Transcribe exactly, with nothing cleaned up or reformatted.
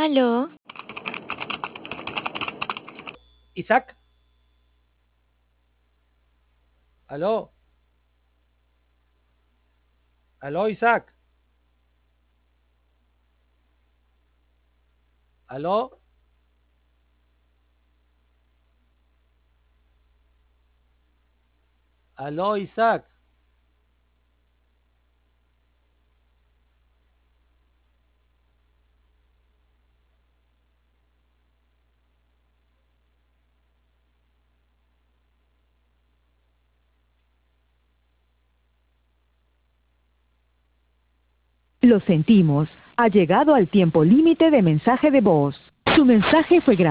Aló, Isaac, aló, aló, Isaac, aló, aló, Isaac. Lo sentimos. Ha llegado al tiempo límite de mensaje de voz. Su mensaje fue grabado.